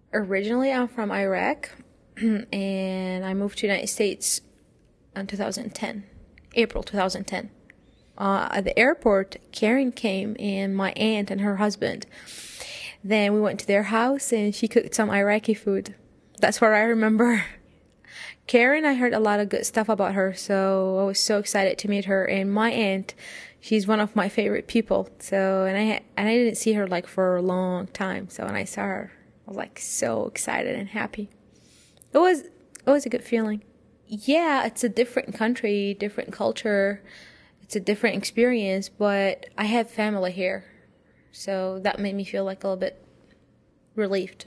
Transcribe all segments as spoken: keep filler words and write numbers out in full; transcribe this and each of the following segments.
Originally, I'm from Iraq, and I moved to the United States in two thousand ten, April two thousand ten. Uh, at the airport, Karen came and my aunt and her husband. Then we went to their house and she cooked some Iraqi food. That's what I remember. Karen, I heard a lot of good stuff about her, so I was so excited to meet her. And my aunt, she's one of my favorite people. So, and I and I didn't see her like for a long time. So when I saw her, I was like so excited and happy. It was it was a good feeling. Yeah, it's a different country, different culture. It's a different experience, but I have family here. So that made me feel like a little bit relieved.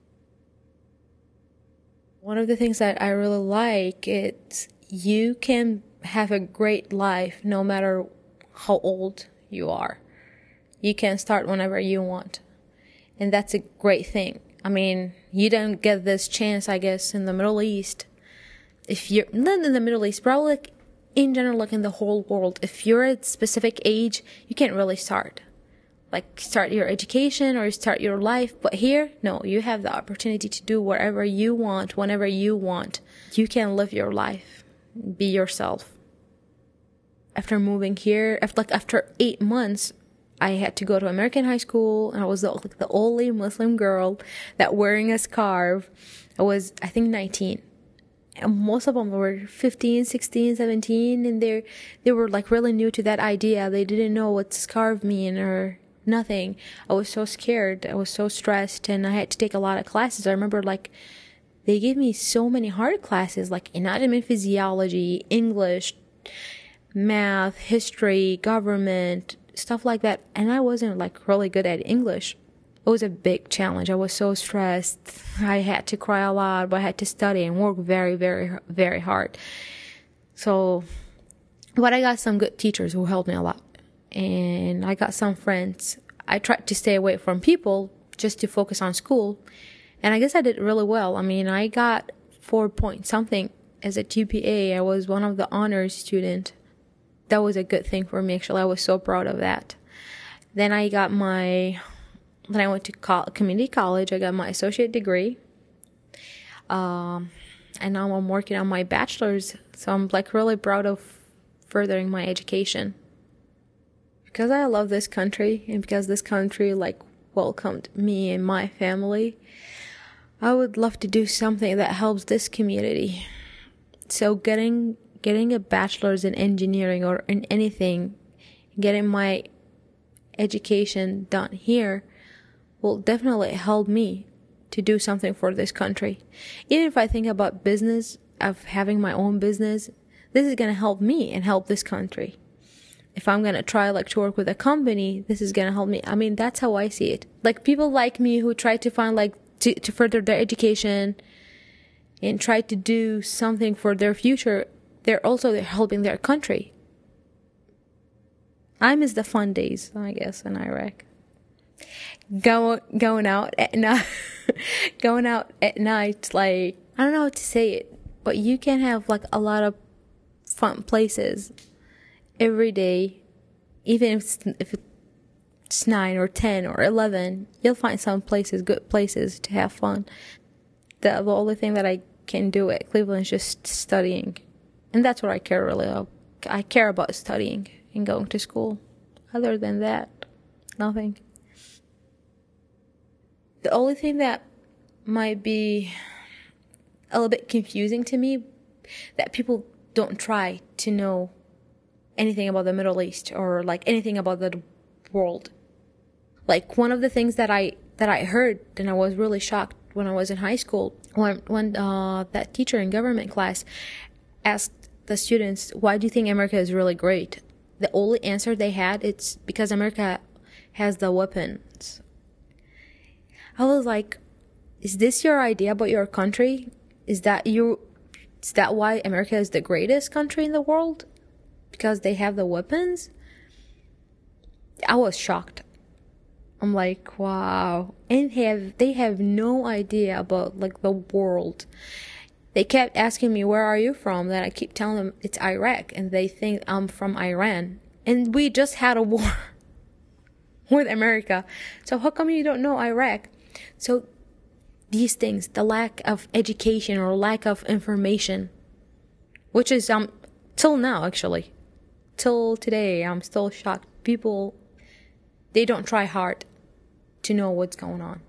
One of the things that I really like is you can have a great life no matter how old you are. You can start whenever you want. And that's a great thing. I mean, you don't get this chance, I guess, in the Middle East. If you're not in the Middle East, probably like in general, like in the whole world, if you're at a specific age, you can't really start. Like start your education or start your life. But here, no, you have the opportunity to do whatever you want, whenever you want. You can live your life, be yourself. After moving here, after like after eight months, I had to go to American high school, and I was the, like the only Muslim girl that wearing a scarf. I was, I think, nineteen. And most of them were fifteen, sixteen, seventeen, and they they were like really new to that idea. They didn't know what scarf mean or nothing. I was so scared. I was so stressed, and I had to take a lot of classes. I remember like they gave me so many hard classes, like anatomy, physiology, English, math, history, government, stuff like that. And I wasn't like really good at English. It was a big challenge. I was so stressed. I had to cry a lot, but I had to study and work very, very, very hard. So, but I got some good teachers who helped me a lot. And I got some friends. I tried to stay away from people just to focus on school. And I guess I did really well. I mean, I got four point something as a G P A. I was one of the honors student. That was a good thing for me, actually. I was so proud of that. Then I got my... Then I went to co- community college. I got my associate degree. Um, and now I'm working on my bachelor's. So I'm like really proud of furthering my education. Because I love this country and because this country like welcomed me and my family, I would love to do something that helps this community. So getting getting a bachelor's in engineering or in anything, getting my education done here will definitely help me to do something for this country. Even if I think about business, of having my own business, this is going to help me and help this country. If I'm going to try like to work with a company, this is going to help me. I mean, that's how I see it. Like people like me who try to find like to, to further their education and try to do something for their future, they're also they're helping their country. I miss the fun days, I guess, in Iraq. Go, going out at night, going out at night, like, I don't know how to say it, but you can have like a lot of fun places every day. Even if it's, if it's nine or ten or eleven, you'll find some places, good places to have fun. The, the only thing that I can do at Cleveland is just studying. And that's what I care really about. I care about studying and going to school. Other than that, nothing. The only thing that might be a little bit confusing to me, that people don't try to know anything about the Middle East or like anything about the world. Like one of the things that I that I heard and I was really shocked when I was in high school, when when uh, that teacher in government class asked the students, "Why do you think America is really great?" The only answer they had, it's because America has the weapons. I was like, is this your idea about your country? Is that you? Is that why America is the greatest country in the world? Because they have the weapons? I was shocked. I'm like, wow. And have they have no idea about like the world. They kept asking me, where are you from? That I keep telling them it's Iraq, and they think I'm from Iran. And we just had a war with America. So how come you don't know Iraq? So these things, the lack of education or lack of information, which is um till now actually, till today, I'm still shocked. People, they don't try hard to know what's going on.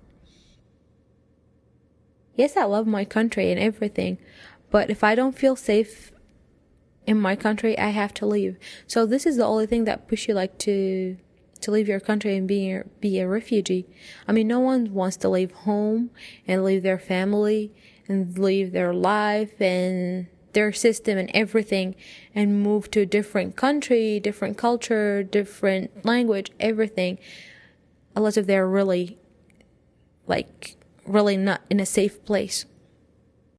Yes, I love my country and everything, but if I don't feel safe in my country, I have to leave. So this is the only thing that push you like to to leave your country and be be a refugee. I mean, no one wants to leave home and leave their family and leave their life and their system and everything and move to a different country, different culture, different language, everything. Unless if they're really, like, really not in a safe place.